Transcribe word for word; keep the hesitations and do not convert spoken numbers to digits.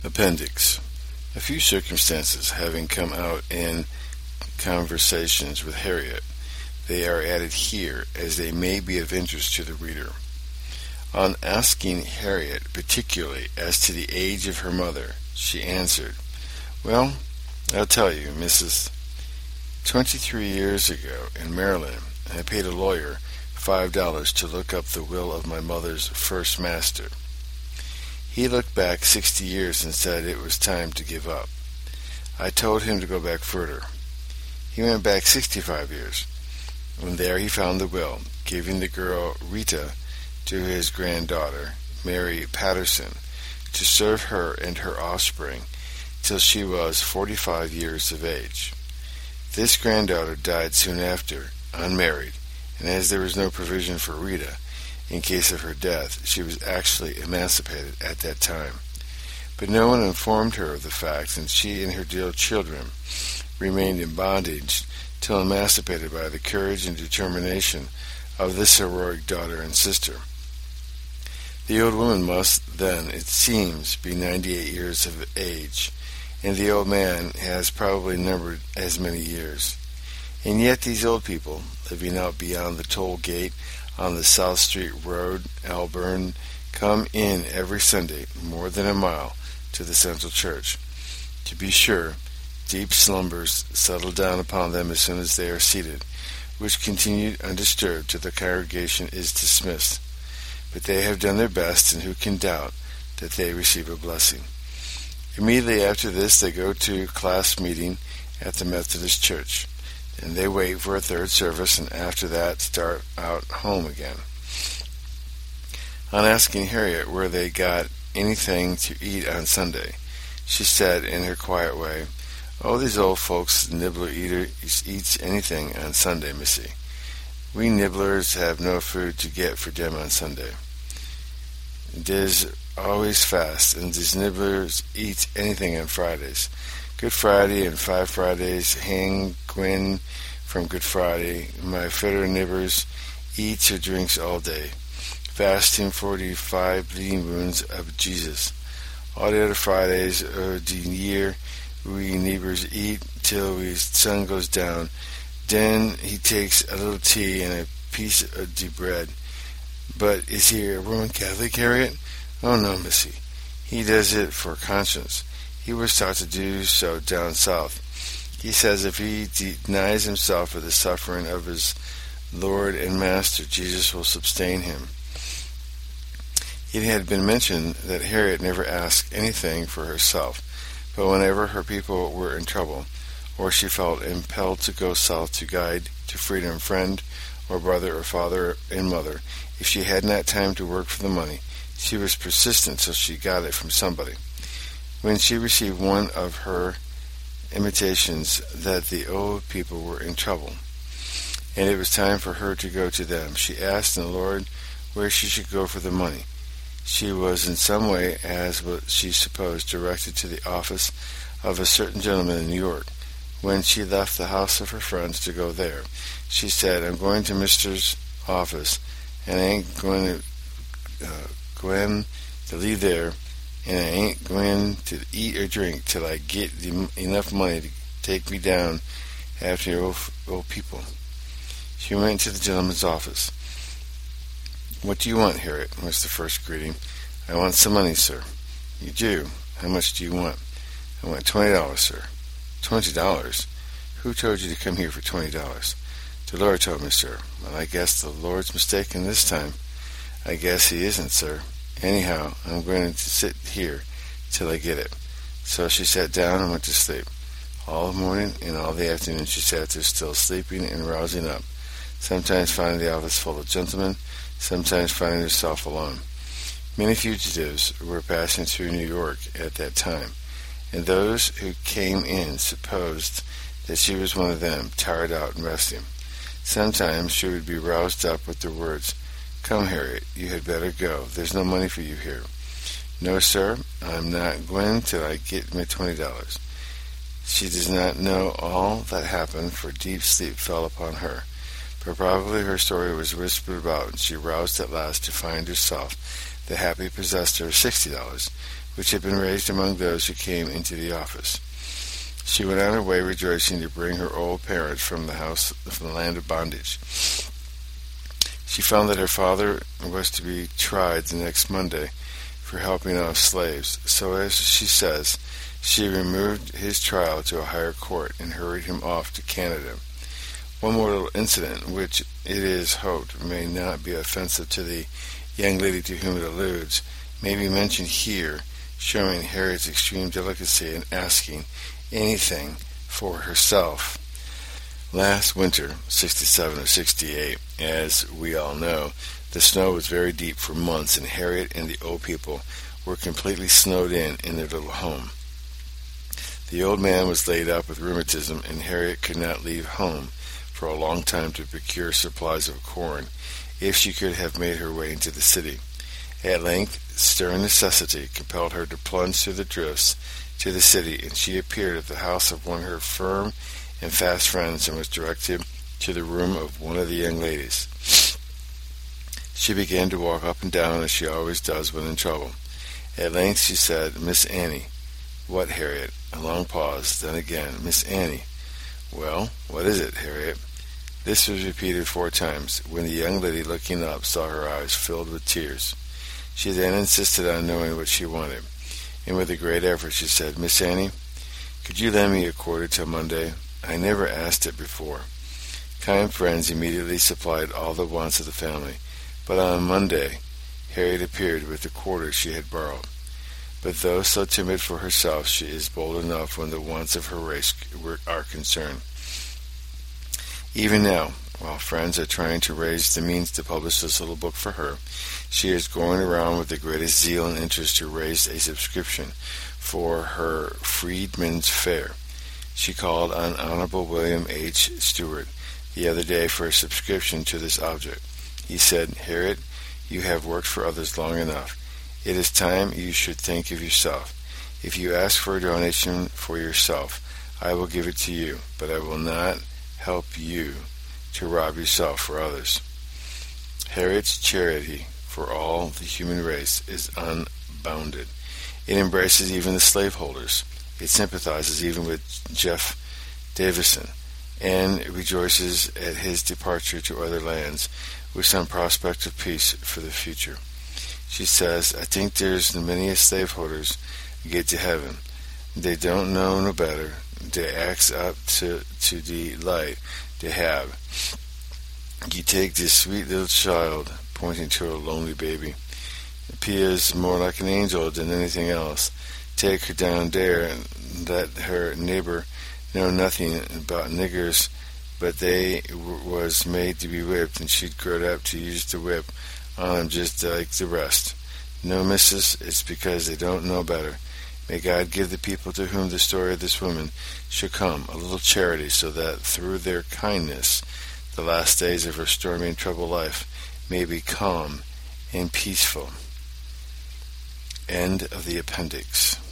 Appendix. A few circumstances having come out in conversations with Harriet, they are added here as they may be of interest to the reader. On asking Harriet particularly as to the age of her mother, she answered, "Well, I'll tell you, Missus Twenty-three years ago in Maryland, I paid a lawyer five dollars to look up the will of my mother's first master. He looked back sixty years and said it was time to give up. I told him to go back further. He went back sixty-five years. When there he found the will, giving the girl Rita to his granddaughter, Mary Patterson, to serve her and her offspring till she was forty-five years of age. This granddaughter died soon after, unmarried, and as there was no provision for Rita, in case of her death, she was actually emancipated at that time. But no one informed her of the fact, and she and her dear children remained in bondage till emancipated by the courage and determination of this heroic daughter and sister. The old woman must then, it seems, be ninety-eight years of age, and the old man has probably numbered as many years. And yet these old people, living out beyond the toll gate on the South Street Road, Elburn, come in every Sunday more than a mile to the Central Church. To be sure, deep slumbers settle down upon them as soon as they are seated, which continue undisturbed till the congregation is dismissed. But they have done their best, and who can doubt that they receive a blessing? Immediately after this they go to class meeting at the Methodist Church. And they wait for a third service, and after that start out home again. On asking Harriet where they got anything to eat on Sunday, she said in her quiet way, "Oh, these old folks nibbler eater eats anything on Sunday, missy. We nibblers have no food to get for dem on Sunday. Des always fast, and these nibblers eats anything on Fridays. Good Friday and five Fridays hang Gwen from Good Friday. My fitter nibbers eats or drinks all day, fasting for the five bleeding wounds of Jesus. All the other Fridays of the year we neighbors eat till the sun goes down. Then he takes a little tea and a piece of the bread. But is he a Roman Catholic, Harriet? Oh no, missy. He does it for conscience. He was taught to do so down south. He says if he denies himself for the suffering of his Lord and Master, Jesus will sustain him." It had been mentioned that Harriet never asked anything for herself, but whenever her people were in trouble, or she felt impelled to go south to guide to freedom friend or brother or father and mother, if she had not time to work for the money, she was persistent till she got it from somebody. When she received one of her intimations that the old people were in trouble, and it was time for her to go to them, she asked the Lord where she should go for the money. She was in some way, as what she supposed, directed to the office of a certain gentleman in New York. When she left the house of her friends to go there, she said, "I'm going to Mister's office, and I ain't going to uh, going to leave there, and I ain't going to eat or drink till I get the, enough money to take me down after old, old people." She went to the gentleman's office. "What do you want, Harriet?" was the first greeting. "I want some money, sir." "You do? How much do you want?" "I want twenty dollars, sir." "Twenty dollars? Who told you to come here for twenty dollars?" "The Lord told me, sir." "Well, I guess the Lord's mistaken this time." "I guess he isn't, sir. Anyhow, I'm going to sit here till I get it." So she sat down and went to sleep. All the morning and all the afternoon she sat there still sleeping and rousing up, sometimes finding the office full of gentlemen, sometimes finding herself alone. Many fugitives were passing through New York at that time, and those who came in supposed that she was one of them, tired out and resting. Sometimes she would be roused up with the words, "Come, Harriet, you had better go. There's no money for you here." "No, sir, I'm not going till I get my twenty dollars." She does not know all that happened, for deep sleep fell upon her. But probably her story was whispered about, and she roused at last to find herself the happy possessor of sixty dollars, which had been raised among those who came into the office. She went on her way rejoicing to bring her old parents from the house from the land of bondage. She found that her father was to be tried the next Monday for helping off slaves, so as she says, she removed his trial to a higher court and hurried him off to Canada. One more little incident, which it is hoped may not be offensive to the young lady to whom it alludes, may be mentioned here, showing Harriet's extreme delicacy in asking anything for herself. Last winter, sixty-seven or sixty-eight, as we all know, the snow was very deep for months, and Harriet and the old people were completely snowed in in their little home. The old man was laid up with rheumatism, and Harriet could not leave home for a long time to procure supplies of corn, if she could have made her way into the city. At length, stern necessity compelled her to plunge through the drifts to the city, and she appeared at the house of one of her firm and fast friends, and was directed to the room of one of the young ladies. She began to walk up and down as she always does when in trouble. At length she said, "Miss Annie." "What, Harriet?" A long pause, then again, "Miss Annie." "Well, what is it, Harriet?" This was repeated four times, when the young lady, looking up, saw her eyes filled with tears. She then insisted on knowing what she wanted, and with a great effort she said, "Miss Annie, could you lend me a quarter till Monday? I never asked it before." Kind friends immediately supplied all the wants of the family, but on Monday Harriet appeared with the quarter she had borrowed. But though so timid for herself, she is bold enough when the wants of her race are concerned. Even now, while friends are trying to raise the means to publish this little book for her, she is going around with the greatest zeal and interest to raise a subscription for her Freedmen's Fair. She called on Honorable William H. Stewart the other day for a subscription to this object. He said, "Harriet, you have worked for others long enough. It is time you should think of yourself. If you ask for a donation for yourself, I will give it to you, but I will not help you to rob yourself for others." Harriet's charity for all the human race is unbounded. It embraces even the slaveholders. It sympathizes even with Jeff Davison, and rejoices at his departure to other lands with some prospect of peace for the future. She says, "I think there's many a slaveholders get to heaven. They don't know no better. They acts up to, to the light they have. You take this sweet little child," pointing to a lonely baby, "'pears more like an angel than anything else. Take her down there and let her neighbor know nothing about niggers, but they w- was made to be whipped, and she'd grow up to use the whip on 'em just like the rest. No, missus, it's because they don't know better. May God give the people to whom the story of this woman should come a little charity, so that through their kindness the last days of her stormy and troubled life may be calm and peaceful." End of the appendix.